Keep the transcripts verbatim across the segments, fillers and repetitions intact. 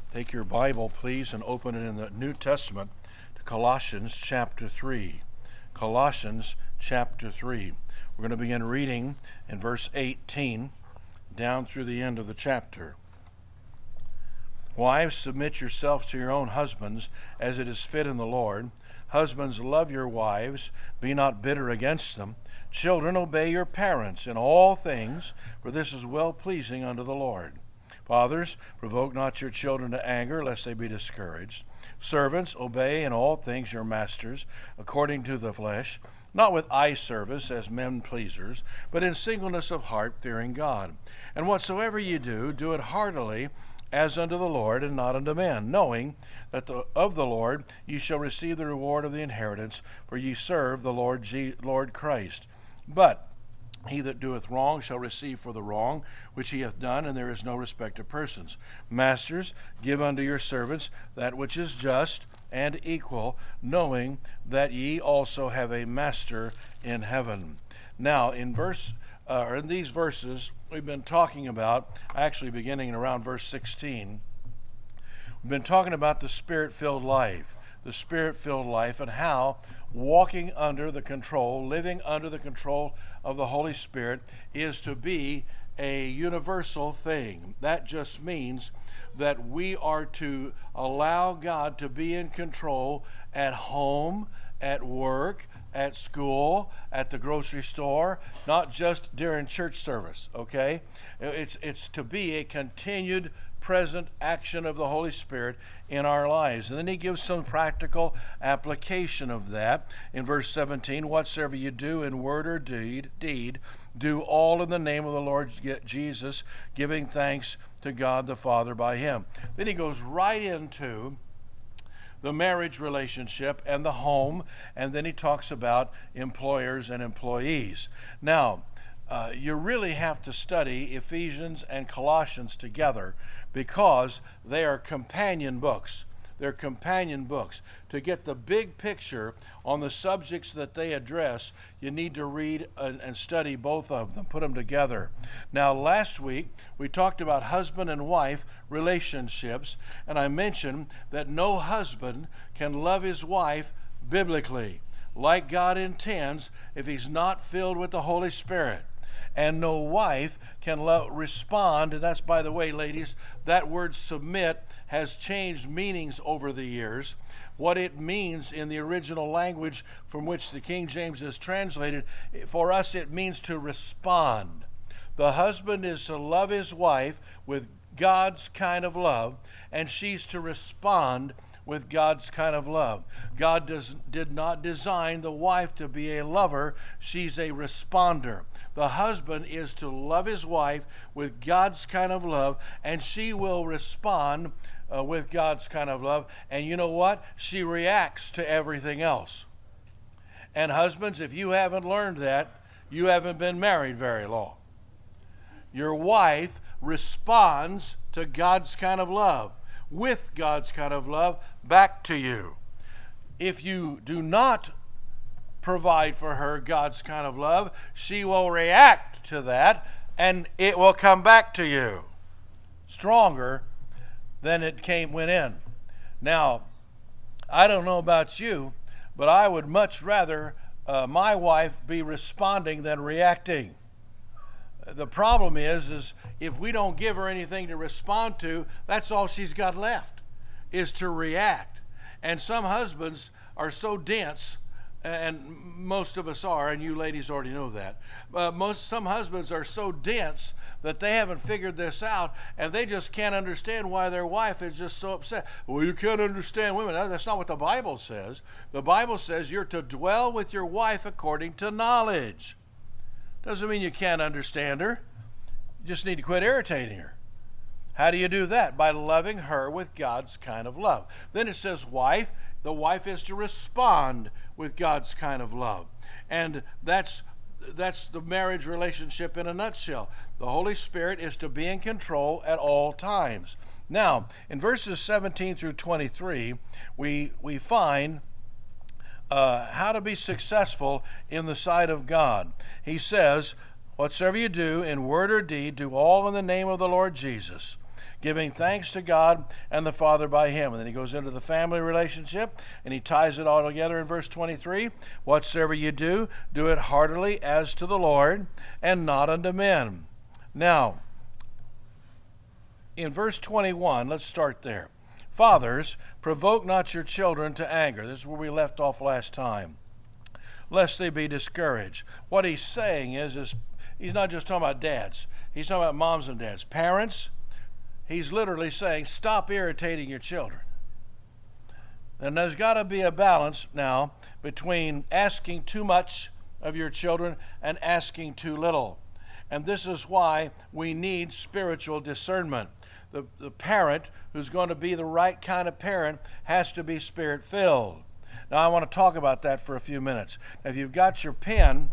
Take your Bible, please, and open it in the New Testament to Colossians chapter three. Colossians chapter three. We're going to begin reading in verse eighteen down through the end of the chapter. Wives, submit yourselves to your own husbands, as it is fit in the Lord. Husbands, love your wives, be not bitter against them. Children, obey your parents in all things, for this is well-pleasing unto the Lord. Fathers, provoke not your children to anger, lest they be discouraged. Servants, obey in all things your masters, according to the flesh, not with eye service as men pleasers, but in singleness of heart, fearing God. And whatsoever ye do, do it heartily, as unto the Lord, and not unto men, knowing that the, of the Lord ye shall receive the reward of the inheritance, for ye serve the Lord, G, Lord Christ. But he that doeth wrong shall receive for the wrong which he hath done, and there is no respect of persons. Masters, give unto your servants that which is just and equal, knowing that ye also have a master in heaven. Now, in verse, uh, or in these verses, we've been talking about, actually beginning around verse sixteen, we've been talking about the Spirit-filled life, the Spirit-filled life, and how walking under the control, living under the control of the Holy Spirit is to be a universal thing. That just means that we are to allow God to be in control at home, at work, at school, at the grocery store, not just during church service, okay? It's, it's to be a continued present action of the Holy Spirit in our lives. And then he gives some practical application of that in verse seventeen. Whatsoever you do in word or deed, deed, do all in the name of the Lord Jesus, giving thanks to God the Father by him. Then he goes right into the marriage relationship and the home, and then he talks about employers and employees. Now, Uh, you really have to study Ephesians and Colossians together because they are companion books. They're companion books. To get the big picture on the subjects that they address, you need to read and, and study both of them, put them together. Now, last week, we talked about husband and wife relationships, and I mentioned that no husband can love his wife biblically, like God intends, if he's not filled with the Holy Spirit. And no wife can lo- respond, and that's, by the way, ladies, that word submit has changed meanings over the years. What it means in the original language from which the King James is translated, for us it means to respond. The husband is to love his wife with God's kind of love, and she's to respond with God's kind of love. God does, did not design the wife to be a lover. She's a responder. The husband is to love his wife with God's kind of love, and she will respond uh, with God's kind of love. And you know what? She reacts to everything else. And husbands, if you haven't learned that, you haven't been married very long. Your wife responds to God's kind of love, with God's kind of love back to you. If you do not provide for her God's kind of love, she will react to that, and it will come back to you stronger than it came went in. Now, I don't know about you, but I would much rather uh, my wife be responding than reacting. The problem is, is if we don't give her anything to respond to, that's all she's got left, is to react. And some husbands are so dense, and most of us are, and you ladies already know that. Uh, most some husbands are so dense that they haven't figured this out, and they just can't understand why their wife is just so upset. Well, you can't understand women. That's not what the Bible says. The Bible says you're to dwell with your wife according to knowledge. Doesn't mean you can't understand her. You just need to quit irritating her. How do you do that? By loving her with God's kind of love. Then it says wife. The wife is to respond with God's kind of love. And that's that's the marriage relationship in a nutshell. The Holy Spirit is to be in control at all times. Now, in verses seventeen through twenty-three, we we find Uh, how to be successful in the sight of God. He says, whatsoever you do in word or deed, do all in the name of the Lord Jesus, giving thanks to God and the Father by him. And then he goes into the family relationship, and he ties it all together in verse twenty-three. Whatsoever you do, do it heartily as to the Lord, and not unto men. Now, in verse twenty-one, let's start there. Fathers, provoke not your children to anger. This is where we left off last time. Lest they be discouraged. What he's saying is, is he's not just talking about dads. He's talking about moms and dads. Parents, he's literally saying, stop irritating your children. And there's got to be a balance now between asking too much of your children and asking too little. And this is why we need spiritual discernment. The, the parent who's going to be the right kind of parent has to be spirit-filled. Now, I want to talk about that for a few minutes. Now, if you've got your pen,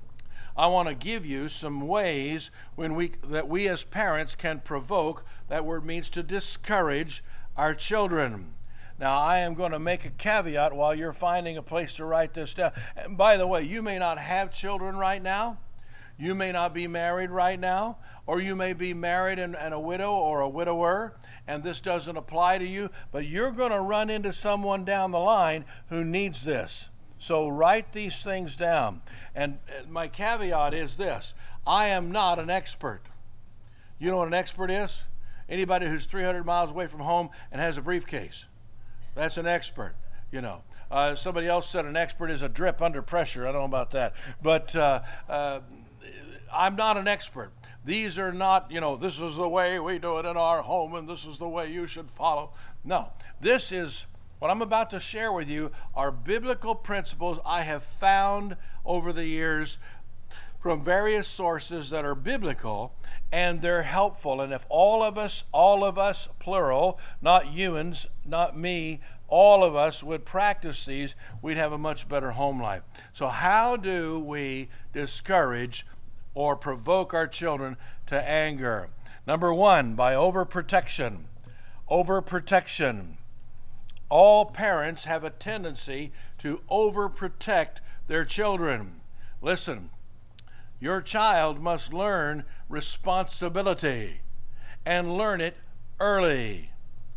I want to give you some ways when we that we as parents can provoke, that word means to discourage, our children. Now, I am going to make a caveat while you're finding a place to write this down. And by the way, you may not have children right now. You may not be married right now, or you may be married and, and a widow or a widower, and this doesn't apply to you, but you're going to run into someone down the line who needs this. So write these things down. And my caveat is this: I am not an expert. You know what an expert is? Anybody who's three hundred miles away from home and has a briefcase. That's an expert, you know. Uh, somebody else said an expert is a drip under pressure. I don't know about that. But uh, uh, I'm not an expert. These are not, you know, this is the way we do it in our home and this is the way you should follow. No, this is, what I'm about to share with you are biblical principles I have found over the years from various sources that are biblical, and they're helpful. And if all of us, all of us, plural, not youans, not me, all of us would practice these, we'd have a much better home life. So how do we discourage or provoke our children to anger? Number one, by overprotection. Overprotection. All parents have a tendency to overprotect their children. Listen, your child must learn responsibility and learn it early.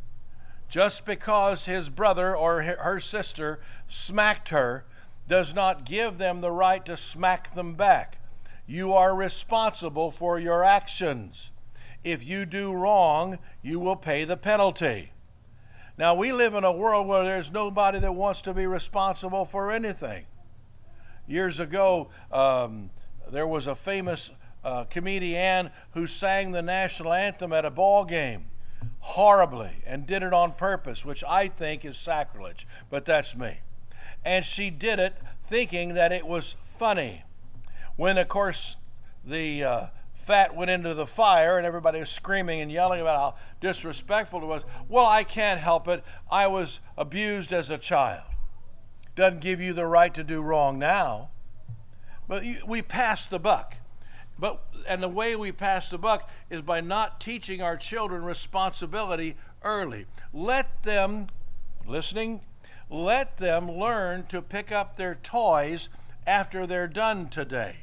Just because his brother or her sister smacked her does not give them the right to smack them back. You are responsible for your actions. If you do wrong, you will pay the penalty. Now, we live in a world where there's nobody that wants to be responsible for anything. Years ago, um, there was a famous uh, comedian who sang the national anthem at a ball game horribly and did it on purpose, which I think is sacrilege, but that's me. And she did it thinking that it was funny. When, of course, the uh, fat went into the fire and everybody was screaming and yelling about how disrespectful it was, well, I can't help it. I was abused as a child. Doesn't give you the right to do wrong now. But you, we pass the buck. But and the way we pass the buck is by not teaching our children responsibility early. Let them, listening, let them learn to pick up their toys after they're done today.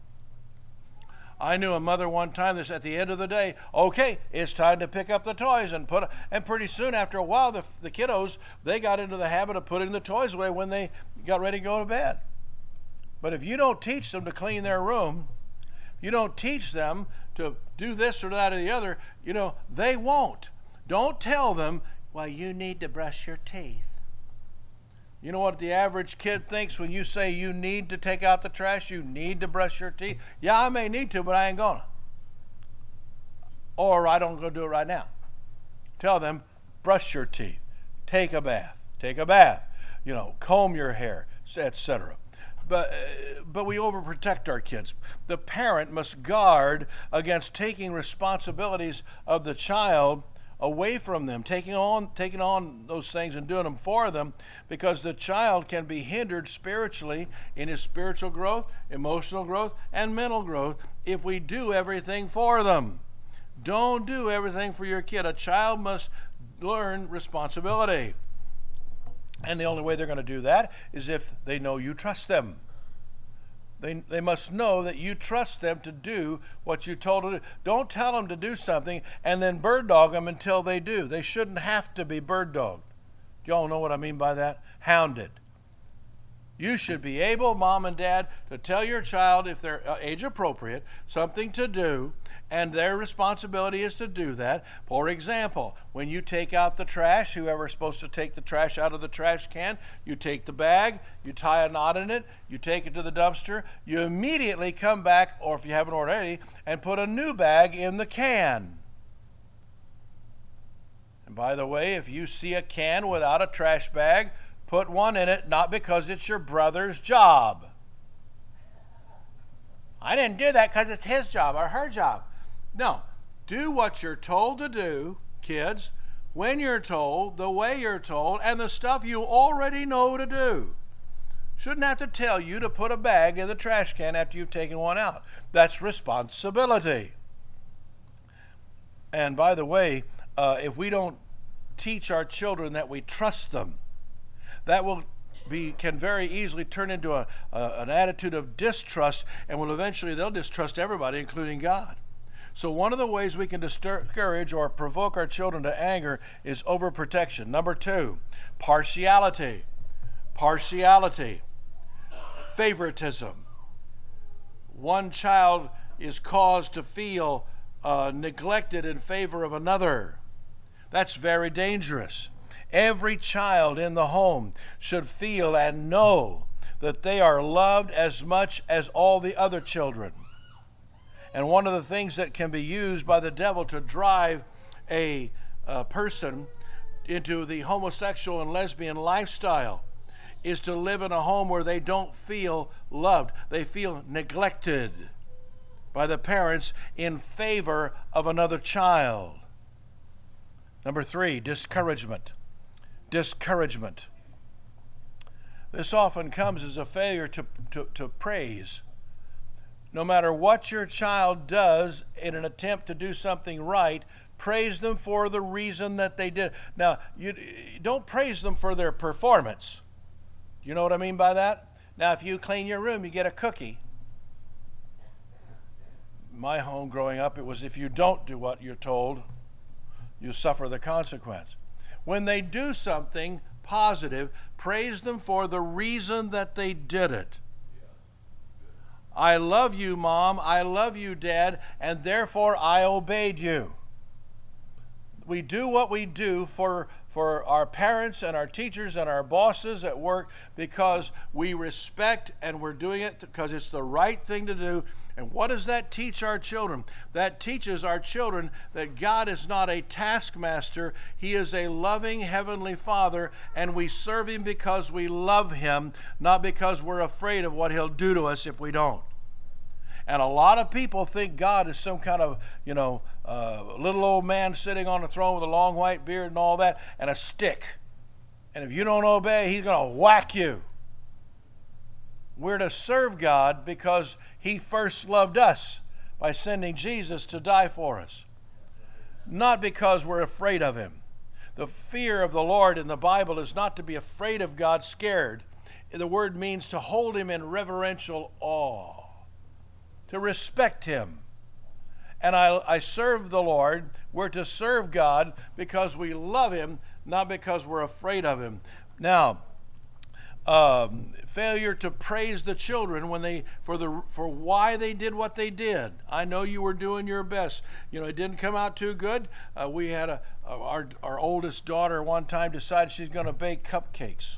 I knew a mother one time that at the end of the day, okay, it's time to pick up the toys and put, and pretty soon after a while, the, the kiddos, they got into the habit of putting the toys away when they got ready to go to bed. But if you don't teach them to clean their room, you don't teach them to do this or that or the other, you know, they won't. Don't tell them, well, you need to brush your teeth. You know what the average kid thinks when you say you need to take out the trash, you need to brush your teeth? Yeah, I may need to, but I ain't gonna. Or I don't go do it right now. Tell them, brush your teeth, take a bath, take a bath, you know, comb your hair, et cetera. But, uh, but we overprotect our kids. The parent must guard against taking responsibilities of the child away from them, taking on taking on those things and doing them for them, because the child can be hindered spiritually in his spiritual growth, emotional growth, and mental growth if we do everything for them. Don't do everything for your kid. A child must learn responsibility. And the only way they're going to do that is if they know you trust them. They, they must know that you trust them to do what you told them to do. Don't tell them to do something and then bird dog them until they do. They shouldn't have to be bird dogged. Do y'all know what I mean by that? Hounded. You should be able, mom and dad, to tell your child, if they're age appropriate, something to do, and their responsibility is to do that. For example, when you take out the trash, whoever's supposed to take the trash out of the trash can, you take the bag, you tie a knot in it, you take it to the dumpster, you immediately come back, or if you haven't already, and put a new bag in the can. And by the way, if you see a can without a trash bag, put one in it, not because it's your brother's job. I didn't do that because it's his job or her job. No, do what you're told to do, kids, when you're told, the way you're told, and the stuff you already know to do. Shouldn't have to tell you to put a bag in the trash can after you've taken one out. That's responsibility. And by the way, uh, if we don't teach our children that we trust them, that will be can very easily turn into a, a an attitude of distrust, and will eventually they'll distrust everybody, including God. So one of the ways we can discourage or provoke our children to anger is overprotection. Number two, partiality. Partiality. Favoritism. One child is caused to feel uh, neglected in favor of another. That's very dangerous. Every child in the home should feel and know that they are loved as much as all the other children. And one of the things that can be used by the devil to drive a, a person into the homosexual and lesbian lifestyle is to live in a home where they don't feel loved. They feel neglected by the parents in favor of another child. Number three, discouragement. Discouragement. This often comes as a failure to, to, to praise. No matter what your child does in an attempt to do something right, praise them for the reason that they did. Now, you, you don't praise them for their performance. You know what I mean by that? Now, if you clean your room, you get a cookie. In my home growing up, it was if you don't do what you're told, you suffer the consequence. When they do something positive, praise them for the reason that they did it. I love you, Mom. I love you, Dad, and therefore I obeyed you. We do what we do for, for our parents and our teachers and our bosses at work because we respect, and we're doing it because it's the right thing to do. And what does that teach our children? That teaches our children that God is not a taskmaster. He is a loving Heavenly Father, and we serve Him because we love Him, not because we're afraid of what He'll do to us if we don't. And a lot of people think God is some kind of, you know, uh, little old man sitting on a throne with a long white beard and all that, and a stick. And if you don't obey, He's going to whack you. We're to serve God because He first loved us by sending Jesus to die for us, not because we're afraid of Him. The fear of the Lord in the Bible is not to be afraid of God, scared. The word means to hold Him in reverential awe, to respect Him. And I, I serve the Lord. We're to serve God because we love Him, not because we're afraid of Him. Now, um, failure to praise the children when they for the for why they did what they did. I know you were doing your best. You know, it didn't come out too good. Uh, we had a, a our our oldest daughter one time decided she's going to bake cupcakes.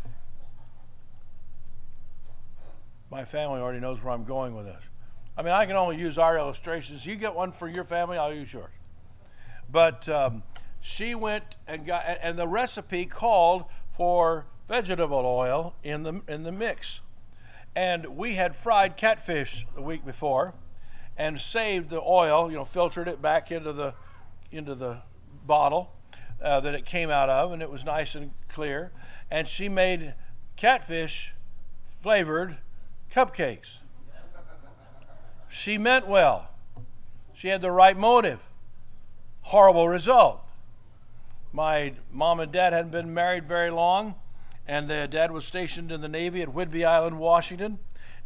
My family already knows where I'm going with this. I mean, I can only use our illustrations. You get one for your family, I'll use yours. But um, she went and got, and the recipe called for vegetable oil in the in the mix. And we had fried catfish the week before and saved the oil, you know, filtered it back into the into the bottle uh, that it came out of, and it was nice and clear. And she made catfish flavored cupcakes. She meant well. She had the right motive. Horrible result. My mom and dad hadn't been married very long, and the dad was stationed in the Navy at Whidbey Island, Washington.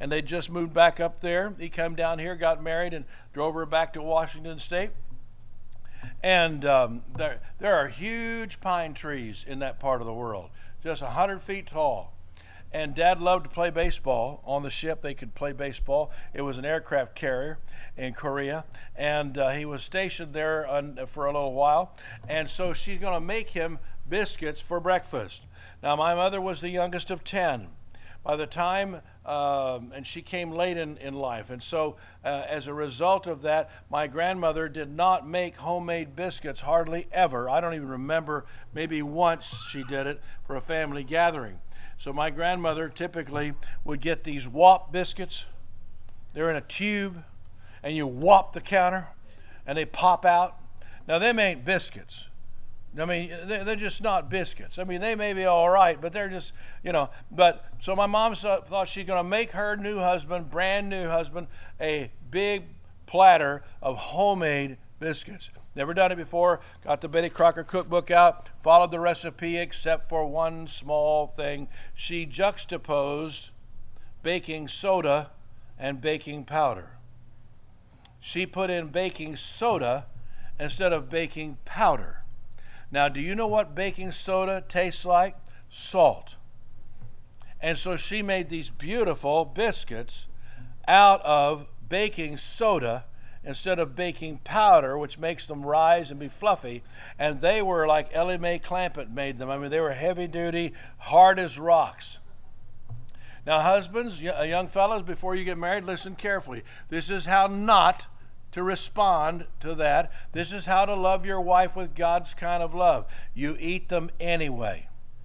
and they just moved back up there. He came down here, got married, and drove her back to Washington State. And um, there, there are huge pine trees in that part of the world, just one hundred feet tall. And Dad loved to play baseball on the ship. They could play baseball. It was an aircraft carrier in Korea, and uh, he was stationed there on, for a little while. And so she's going to make him biscuits for breakfast. Now, my mother was the youngest of ten. By the time, um, and she came late in, in life. And so uh, as a result of that, my grandmother did not make homemade biscuits hardly ever. I don't even remember, maybe once she did it for a family gathering. So my grandmother typically would get these W A P biscuits. They're in a tube, and you whop the counter, and they pop out. Now, them ain't biscuits. I mean, they're just not biscuits. I mean, they may be all right, but they're just, you know. But so my mom thought she's going to make her new husband, brand new husband, a big platter of homemade biscuits. Never done it before. Got the Betty Crocker cookbook out, followed the recipe except for one small thing. She juxtaposed baking soda and baking powder. She put in baking soda instead of baking powder. Now, do you know what baking soda tastes like? Salt. And so she made these beautiful biscuits out of baking soda instead of baking powder, which makes them rise and be fluffy. And they were like Ellie Mae Clampett made them. I mean, they were heavy duty, hard as rocks. Now, husbands, young fellas, before you get married, listen carefully. This is how not to respond to that. This is how to love your wife with God's kind of love. You eat them anyway.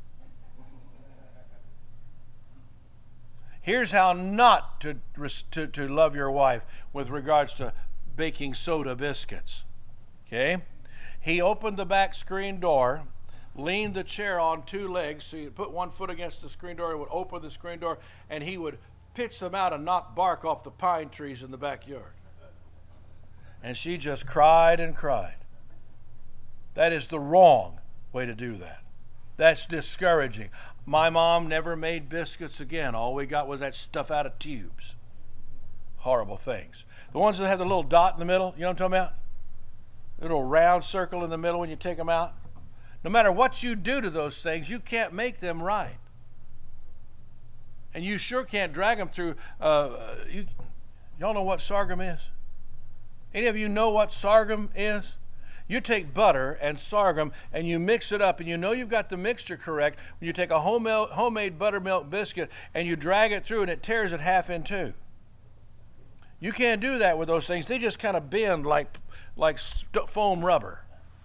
Here's how not to, to, to love your wife with regards to baking soda biscuits. Okay? He opened the back screen door, leaned the chair on two legs, so he'd put one foot against the screen door, he would open the screen door, and he would pitch them out and knock bark off the pine trees in the backyard. And she just cried and cried. That is the wrong way to do that. That's discouraging. My mom never made biscuits again. All we got was that stuff out of tubes. Horrible things. The ones that have the little dot in the middle, you know what I'm talking about? A little round circle in the middle when you take them out. No matter what you do to those things, you can't make them right. And you sure can't drag them through. Uh, you, y'all know what sorghum is? Any of you know what sorghum is? You take butter and sorghum and you mix it up, and you know you've got the mixture correct when you take a homemade, homemade buttermilk biscuit and you drag it through and it tears it half in two. You can't do that with those things. They just kind of bend like, like st- foam rubber.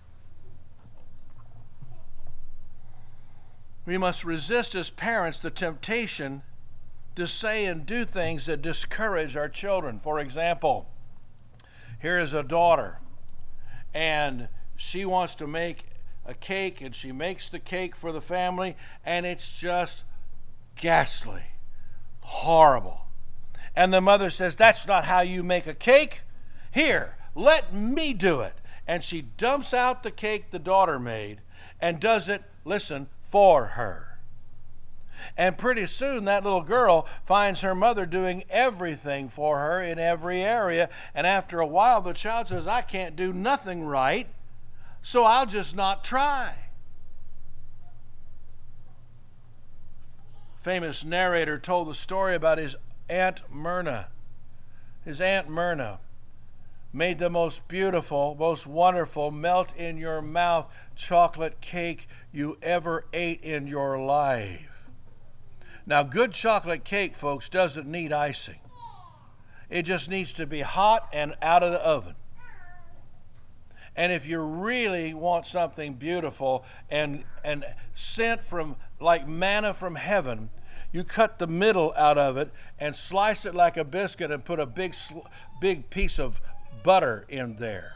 We must resist as parents the temptation to say and do things that discourage our children. For example, here is a daughter, and she wants to make a cake, and she makes the cake for the family, and it's just ghastly, horrible. And the mother says, "That's not how you make a cake. Here, let me do it." And she dumps out the cake the daughter made and does it, listen, for her. And pretty soon that little girl finds her mother doing everything for her in every area. And after a while, the child says, "I can't do nothing right, so I'll just not try." Famous narrator told the story about his Aunt Myrna. His Aunt Myrna made the most beautiful, most wonderful, melt in your mouth chocolate cake you ever ate in your life. Now, good chocolate cake, folks, doesn't need icing. It just needs to be hot and out of the oven. And if you really want something beautiful and, and sent from like manna from heaven, you cut the middle out of it and slice it like a biscuit and put a big, big piece of butter in there.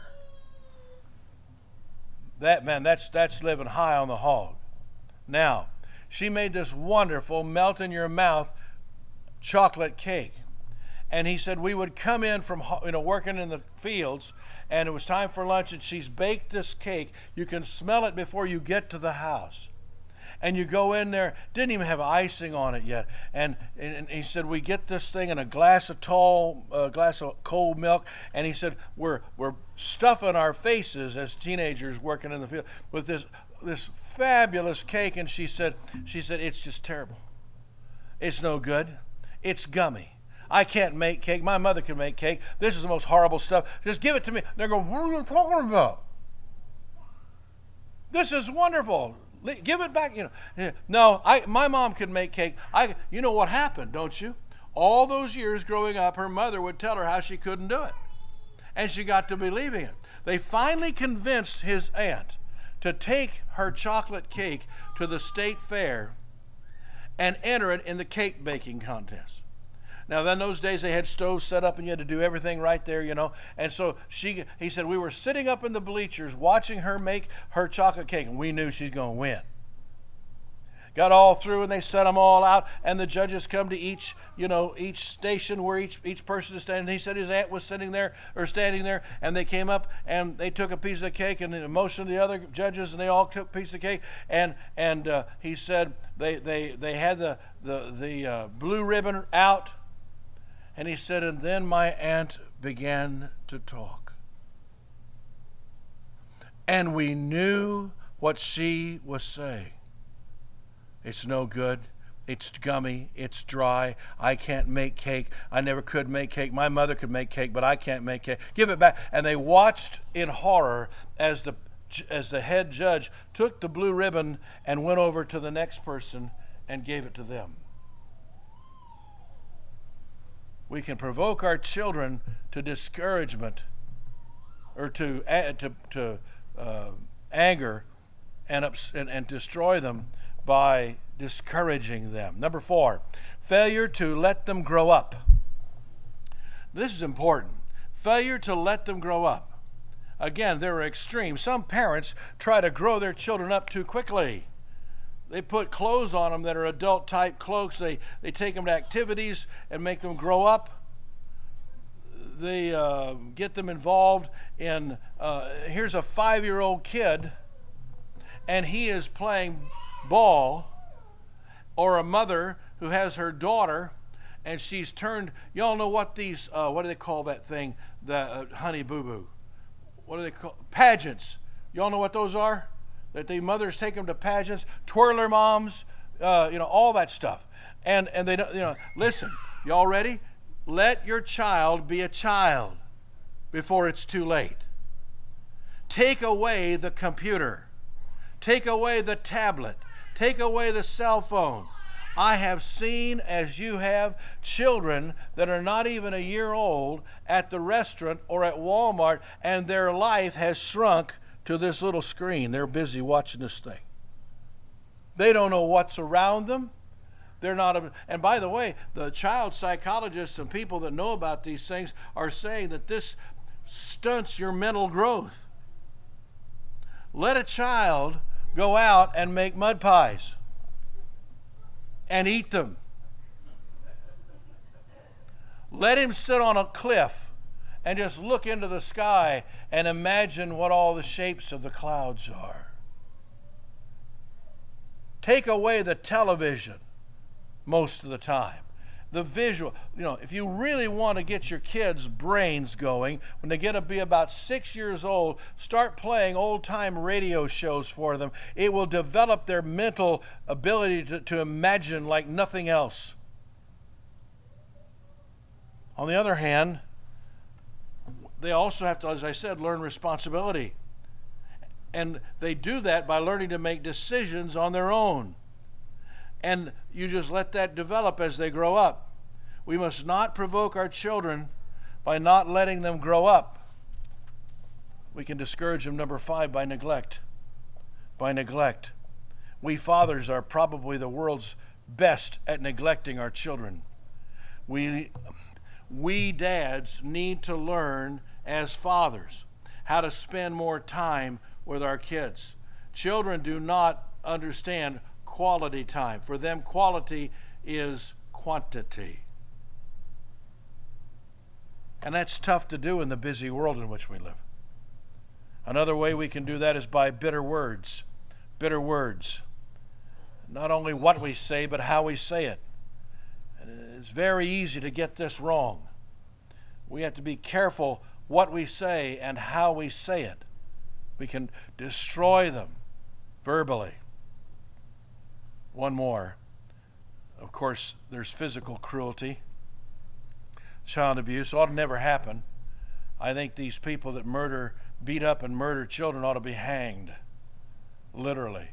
That, man, that's, that's living high on the hog. Now, she made this wonderful melt-in-your-mouth chocolate cake. And he said we would come in from, you know, working in the fields, and it was time for lunch, and she's baked this cake. You can smell it before you get to the house. And you go in there, didn't even have icing on it yet. And, and, and he said, we get this thing in a glass of tall, uh, glass of cold milk. And he said, we're we're stuffing our faces as teenagers working in the field with this this fabulous cake. And she said, she said, it's just terrible. It's no good. It's gummy. I can't make cake. My mother can make cake. This is the most horrible stuff. Just give it to me. They're going, what are you talking about? This is wonderful. Give it back. You know, no. I. My mom could make cake. I. You know what happened, don't you? All those years growing up, her mother would tell her how she couldn't do it, and she got to believing it. They finally convinced his aunt to take her chocolate cake to the state fair and enter it in the cake baking contest. Now, then those days they had stoves set up and you had to do everything right there, you know. And so she, he said, we were sitting up in the bleachers watching her make her chocolate cake, and we knew she's going to win. Got all through, and they set them all out, and the judges come to each, you know, each station where each each person is standing. He said his aunt was sitting there, or standing there, and they came up, and they took a piece of the cake, and they motioned the other judges, and they all took a piece of cake, and and uh, he said they they they had the the the uh, blue ribbon out. And he said, and then my aunt began to talk. And we knew what she was saying. It's no good. It's gummy. It's dry. I can't make cake. I never could make cake. My mother could make cake, but I can't make cake. Give it back. And they watched in horror as the as the head judge took the blue ribbon and went over to the next person and gave it to them. We can provoke our children to discouragement or to to, to uh, anger and, ups, and and destroy them by discouraging them. Number four, failure to let them grow up. This is important. Failure to let them grow up. Again, there are extremes. Some parents try to grow their children up too quickly. They put clothes on them that are adult-type clothes. They, they take them to activities and make them grow up. They uh, get them involved in, uh, here's a five-year-old kid, and he is playing ball, or a mother who has her daughter, and she's turned, y'all know what these, uh, what do they call that thing, the uh, honey boo-boo? What do they call, pageants. Y'all know what those are? That the mothers take them to pageants, twirler moms, uh, you know, all that stuff. And and they don't, you know, listen, y'all ready? Let your child be a child before it's too late. Take away the computer. Take away the tablet. Take away the cell phone. I have seen, as you have, children that are not even a year old at the restaurant or at Walmart, and their life has shrunk to this little screen. They're busy watching this thing. They don't know what's around them. They're not, a, and by the way, the child psychologists and people that know about these things are saying that this stunts your mental growth. Let a child go out and make mud pies and eat them. Let him sit on a cliff and just look into the sky and imagine what all the shapes of the clouds are. Take away the television most of the time. The visual, you know, if you really want to get your kids' brains going, when they get to be about six years old, start playing old-time radio shows for them. It will develop their mental ability to, to imagine like nothing else. On the other hand, they also have to, as I said, learn responsibility. And they do that by learning to make decisions on their own. And you just let that develop as they grow up. We must not provoke our children by not letting them grow up. We can discourage them, number five, by neglect. By neglect. We fathers are probably the world's best at neglecting our children. We, we dads need to learn as fathers how to spend more time with our kids. Children do not understand quality time. For them, quality is quantity. And that's tough to do in the busy world in which we live. Another way we can do that is by bitter words. Bitter words. not only what we say, but how we say it. And it's very easy to get this wrong. We have to be careful what we say and how we say it. We can destroy them verbally. One more. Of course, there's physical cruelty. Child abuse ought to never happen. I think these people that murder, beat up and murder children ought to be hanged. Literally.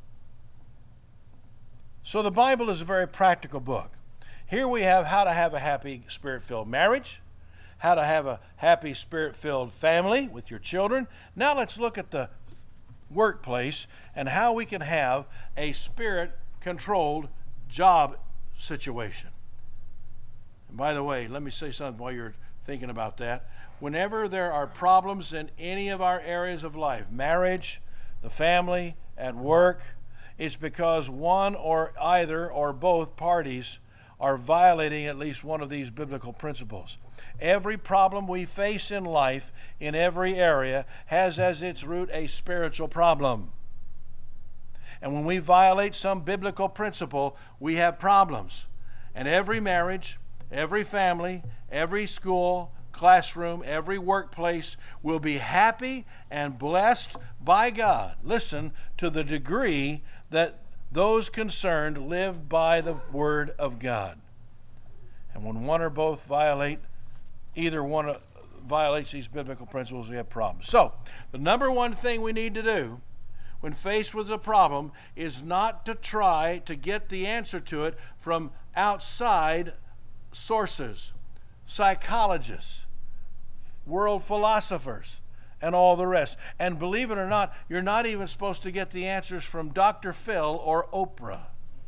So the Bible is a very practical book. Here we have how to have a happy, spirit-filled marriage, how to have a happy, spirit-filled family with your children. Now let's look at the workplace and how we can have a spirit-controlled job situation. And by the way, let me say something while you're thinking about that. Whenever there are problems in any of our areas of life, marriage, the family, at work, it's because one or either or both parties are violating at least one of these biblical principles. Every problem we face in life, in every area, has as its root a spiritual problem. And when we violate some biblical principle, we have problems. And every marriage, every family, every school, classroom, every workplace will be happy and blessed by God. Listen, to the degree that those concerned live by the Word of God. And when one or both violate, either one violates these biblical principles, we have problems. So, the number one thing we need to do when faced with a problem is not to try to get the answer to it from outside sources, psychologists, world philosophers, and all the rest. And believe it or not, you're not even supposed to get the answers from Doctor Phil or Oprah.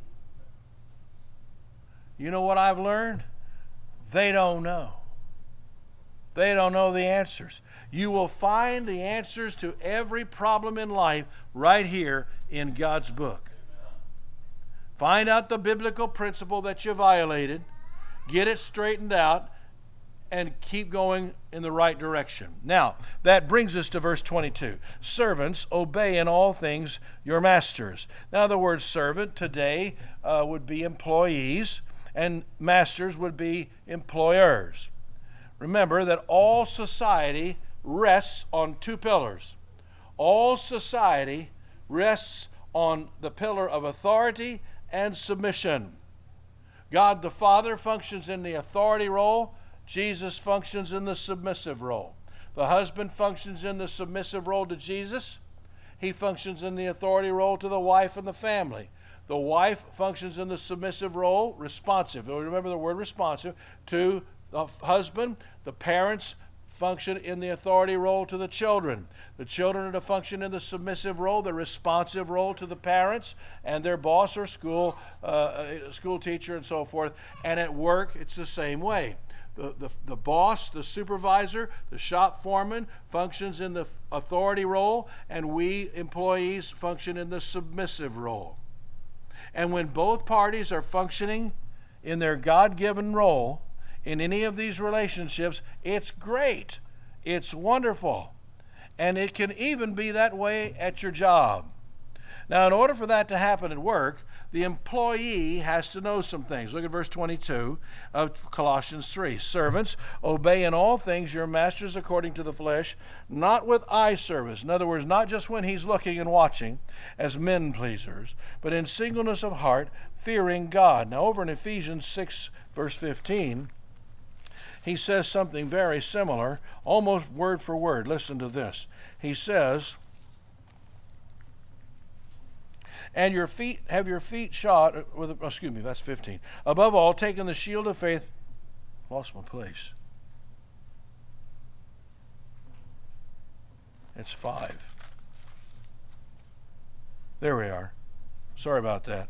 You know what I've learned? They don't know. They don't know the answers. You will find the answers to every problem in life right here in God's book. Find out the biblical principle that you violated, get it straightened out, and keep going in the right direction. Now, that brings us to verse twenty-two. Servants, obey in all things your masters. Now, the word servant today uh, would be employees, and masters would be employers. Remember that all society rests on two pillars. All society rests on the pillar of authority and submission. God the Father functions in the authority role. Jesus functions in the submissive role. The husband functions in the submissive role to Jesus. He functions in the authority role to the wife and the family. The wife functions in the submissive role, responsive. Remember the word responsive, to the husband. The parents function in the authority role to the children. The children are to function in the submissive role, the responsive role to the parents and their boss or school, uh, school teacher and so forth. And at work, it's the same way. The, the, the boss, the supervisor, the shop foreman functions in the authority role, and we employees function in the submissive role. And when both parties are functioning in their God-given role in any of these relationships, it's great. It's wonderful. And it can even be that way at your job. Now, in order for that to happen at work, the employee has to know some things. Look at verse twenty-two of Colossians three. Servants, obey in all things your masters according to the flesh, not with eye service. In other words, not just when he's looking and watching as men pleasers, but in singleness of heart, fearing God. Now, over in Ephesians six, verse fifteen, he says something very similar, almost word for word. Listen to this. He says, and your feet, have your feet shod with, excuse me, that's fifteen. Above all, taking the shield of faith, lost my place. It's five. There we are. Sorry about that.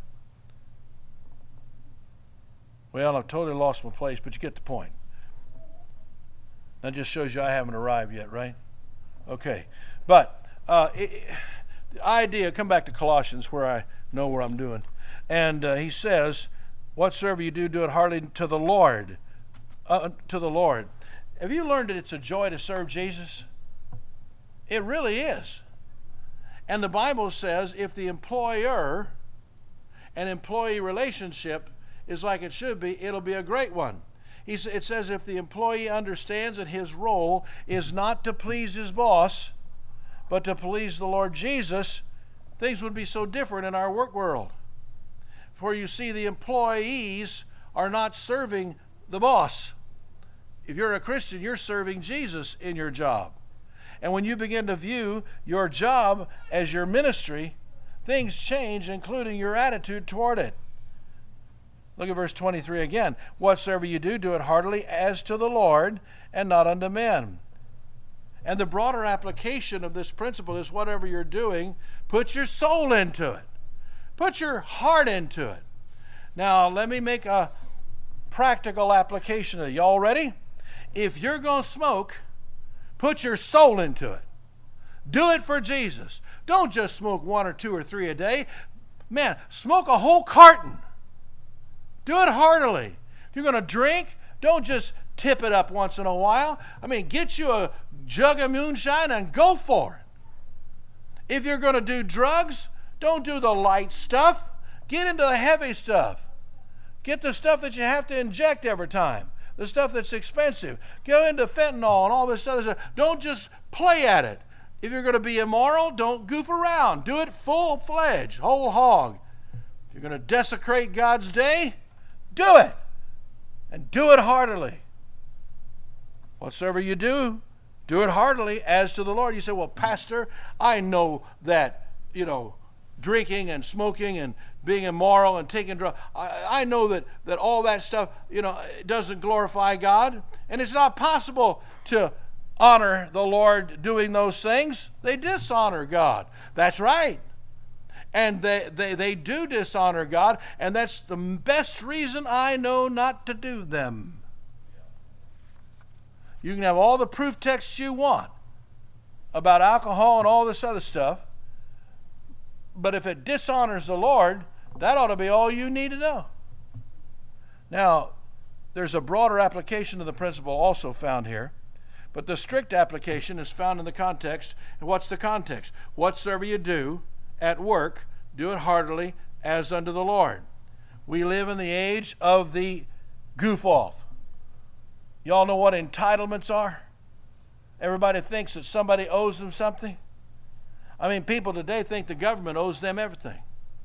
Well, I've totally lost my place, but you get the point. That just shows you I haven't arrived yet, right? Okay. But uh, it, it, the idea, come back to Colossians where I know what I'm doing. And uh, he says, whatsoever you do, do it heartily to the Lord. Uh, to the Lord. Have you learned that it's a joy to serve Jesus? It really is. And the Bible says if the employer an employee relationship is like it should be, it'll be a great one. He's, it says if the employee understands that his role is not to please his boss, but to please the Lord Jesus, things would be so different in our work world. For you see, the employees are not serving the boss. If you're a Christian, you're serving Jesus in your job. And when you begin to view your job as your ministry, things change, including your attitude toward it. Look at verse twenty-three again. Whatsoever you do, do it heartily as to the Lord and not unto men. And the broader application of this principle is whatever you're doing, put your soul into it. Put your heart into it. Now, let me make a practical application of it. Y'all ready? If you're going to smoke, put your soul into it. Do it for Jesus. Don't just smoke one or two or three a day. Man, smoke a whole carton. Do it heartily. If you're going to drink, don't just tip it up once in a while. I mean, get you a jug of moonshine and go for it. If you're going to do drugs, don't do the light stuff. Get into the heavy stuff. Get the stuff that you have to inject every time. The stuff that's expensive. Go into fentanyl and all this other stuff. Don't just play at it. If you're going to be immoral, don't goof around. Do it full-fledged, whole hog. If you're going to desecrate God's day, do it. And do it heartily. Whatsoever you do, do it heartily as to the Lord. You say, well, Pastor, I know that, you know, drinking and smoking and being immoral and taking drugs, I, I know that, that all that stuff, you know, doesn't glorify God. And it's not possible to honor the Lord doing those things. They dishonor God. That's right. And they, they, they do dishonor God, and that's the best reason I know not to do them. You can have all the proof texts you want about alcohol and all this other stuff, but if it dishonors the Lord, that ought to be all you need to know. Now, there's a broader application of the principle also found here, but the strict application is found in the context. And what's the context? Whatsoever you do at work, do it heartily as unto the Lord. We live in the age of the goof-off. Y'all know what entitlements are? Everybody thinks that somebody owes them something. I mean, people today think the government owes them everything.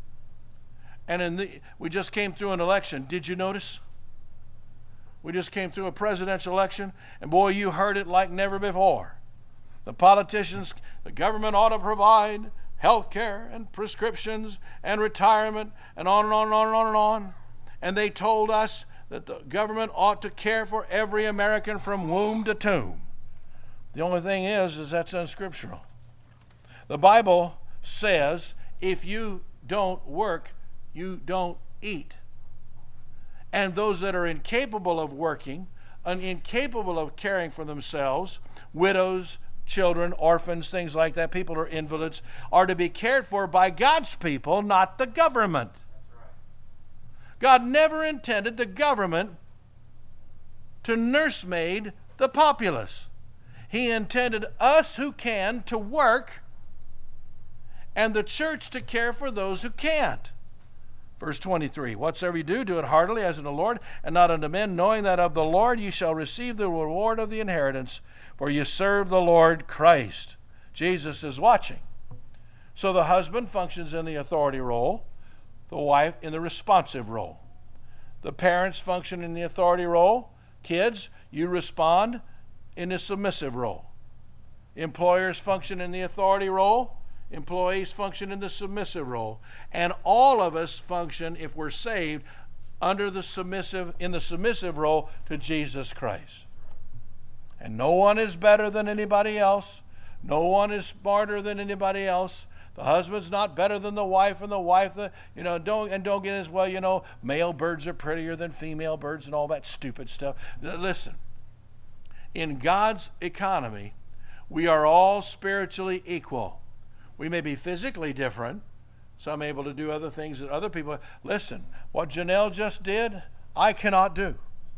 And in the, we just came through an election. Did you notice? We just came through a presidential election, and boy, you heard it like never before. The politicians, the government ought to provide health care and prescriptions and retirement and on and on and on and on and on. And they told us that the government ought to care for every American from womb to tomb. The only thing is, is that's unscriptural. The Bible says if you don't work, you don't eat. And those that are incapable of working and incapable of caring for themselves, widows, children, orphans, things like that, people who are invalids, are to be cared for by God's people, not the government. That's right. God never intended the government to nursemaid the populace. He intended us who can to work and the church to care for those who can't. Verse twenty-three, whatsoever you do, do it heartily as unto the Lord, and not unto men, knowing that of the Lord you shall receive the reward of the inheritance, for you serve the Lord Christ. Jesus is watching. So the husband functions in the authority role, the wife in the responsive role. The parents function in the authority role. Kids, you respond in the submissive role. Employers function in the authority role. Employees function in the submissive role. And all of us function, if we're saved, under the submissive, in the submissive role to Jesus Christ. And no one is better than anybody else. No one is smarter than anybody else. The husband's not better than the wife, and the wife, the, you know, don't and don't get as well, you know, male birds are prettier than female birds and all that stupid stuff. Listen, in God's economy, we are all spiritually equal. We may be physically different. Some able to do other things that other people. Listen, what Janelle just did, I cannot do.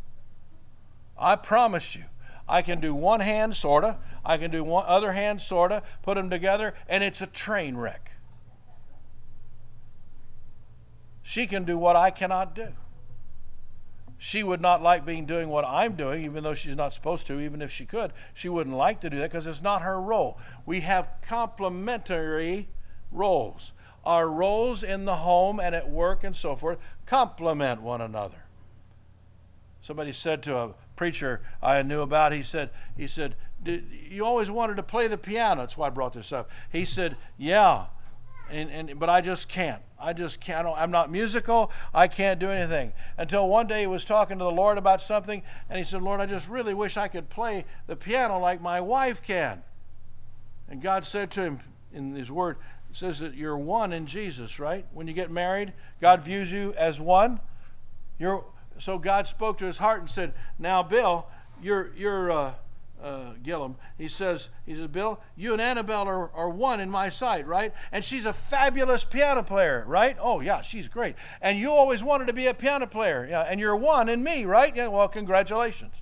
I promise you. I can do one hand, sort of. I can do one other hand, sort of. Put them together, and it's a train wreck. She can do what I cannot do. She would not like being doing what I'm doing, even though she's not supposed to, even if she could. She wouldn't like to do that because it's not her role. We have complementary roles. Our roles in the home and at work and so forth complement one another. Somebody said to a preacher I knew about, he said, he said, you always wanted to play the piano. That's why I brought this up. He said, yeah, and, and but I just can't. I just can't. I'm not musical. I can't do anything. Until one day he was talking to the Lord about something, and he said, Lord, I just really wish I could play the piano like my wife can. And God said to him in his word, it says that you're one in Jesus, right? When you get married, God views you as one. You're, so God spoke to his heart and said, now, Bill, you're, you're uh, uh, Gillum, he says, he says, Bill, you and Annabelle are, are one in my sight, right? And she's a fabulous piano player, right? Oh, yeah, she's great. And you always wanted to be a piano player, yeah, and you're one in me, right? Yeah, well, congratulations.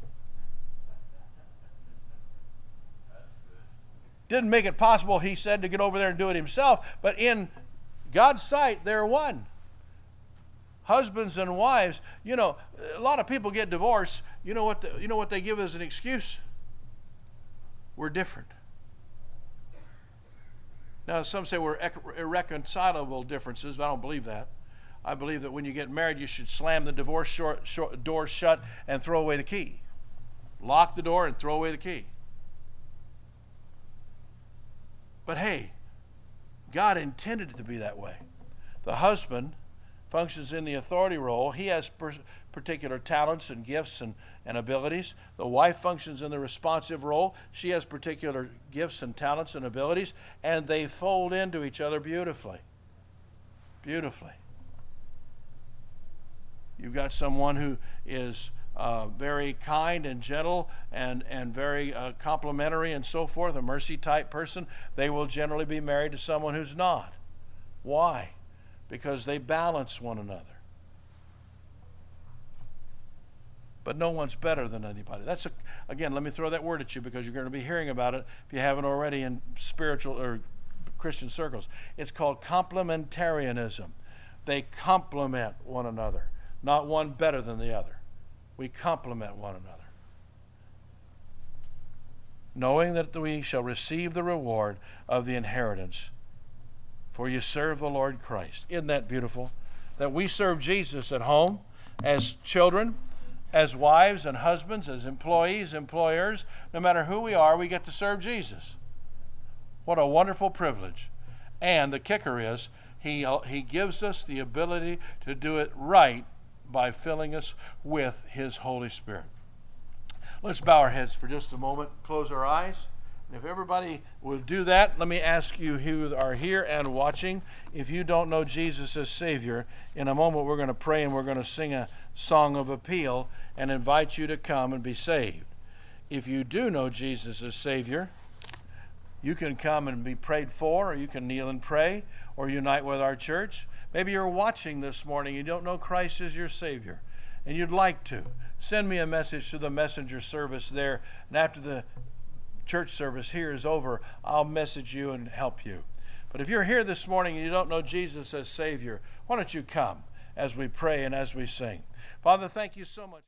Didn't make it possible, he said, to get over there and do it himself, but in God's sight, they're one. Husbands and wives, you know, a lot of people get divorced. You know what the, you know what they give as an excuse? We're different. Now, some say we're irreconcilable differences, but I don't believe that. I believe that when you get married, you should slam the divorce short, short, door shut and throw away the key. Lock the door and throw away the key. But hey, God intended it to be that way. The husband functions in the authority role. He has per- particular talents and gifts and, and abilities. The wife functions in the responsive role. She has particular gifts and talents and abilities, and they fold into each other beautifully. Beautifully. You've got someone who is uh, very kind and gentle and, and very uh, complimentary and so forth, a mercy type person. They will generally be married to someone who's not. Why? Because they balance one another. But no one's better than anybody. That's a, again, let me throw that word at you because you're going to be hearing about it if you haven't already in spiritual or Christian circles. It's called complementarianism. They complement one another, not one better than the other. We complement one another. Knowing that we shall receive the reward of the inheritance, for you serve the Lord Christ. Isn't that beautiful? That we serve Jesus at home, as children, as wives and husbands, as employees, employers. No matter who we are, we get to serve Jesus. What a wonderful privilege. And the kicker is, he, he gives us the ability to do it right by filling us with His Holy Spirit. Let's bow our heads for just a moment, close our eyes. If everybody will do that, let me ask you who are here and watching, if you don't know Jesus as Savior, in a moment we're going to pray and we're going to sing a song of appeal and invite you to come and be saved. If you do know Jesus as Savior, you can come and be prayed for, or you can kneel and pray, or unite with our church. Maybe you're watching this morning, you don't know Christ as your Savior, and you'd like to. Send me a message to the messenger service there, and after the church service here is over, I'll message you and help you. But if you're here this morning and you don't know Jesus as Savior, why don't you come as we pray and as we sing. Father, thank you so much.